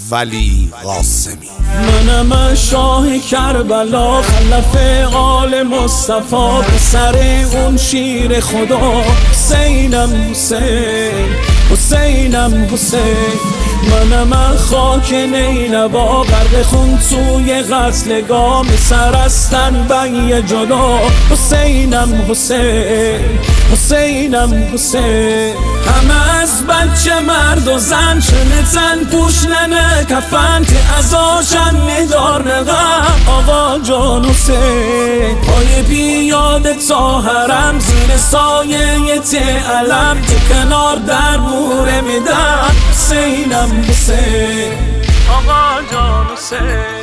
ولی قاسمی. منم شاه کربلا، خلف آل مصطفی، پسر اون شیر خدا. حسینم حسین، حسینم حسین. منم خاک نینوا، غرق خون توی قتلگاه، سر از تنبیه جدا. حسینم حسین، حسینم حسین. همه از بچه مرد و زن، چنه زن پوشننه کفن، که از آشن ندار نغم. آقا جان حسین، پای بیاد تا حرم، زیر سایه علم، که کنار در موره میدم. حسینم حسین، آقا جان حسین.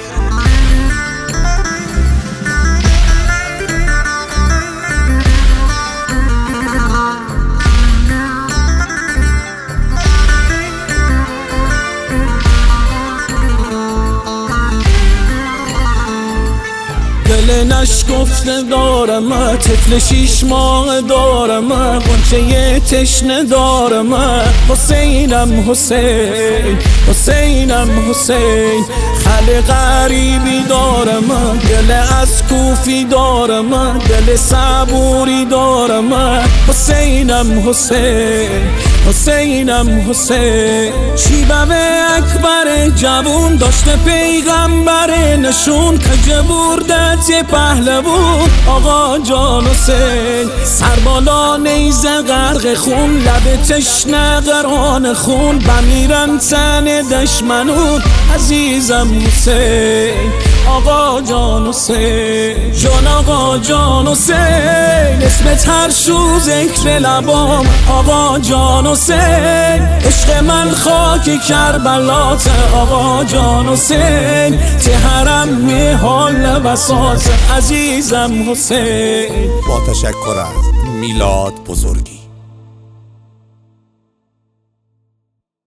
دل نشکفته دارم، طفل 6 ماه دارم، غنچه تشنه دارم. حسینم حسین، حسینم حسین. خل غریبی دارم، دل از کوفی دارم، دل صبوری دارم. حسینم حسین، حسینم حسین. شیبه اکبر جوون، داشته پیغمبر نشون، که بردت یه پهلوون. آقا جان حسین، سر بالا نیزه غرق خون، لب تشنه قران خون، بمیرن تن دشمنون. عزیزم حسین، آقا جان حسین. جان آقا جان حسین، اسمت هر شو ذکر لبام. آقا جان حسین، عشق من خاک کربلات. آقا جان حسین، ته حرم می حال بساط. عزیزم حسین. با تشکر از میلاد بزرگی.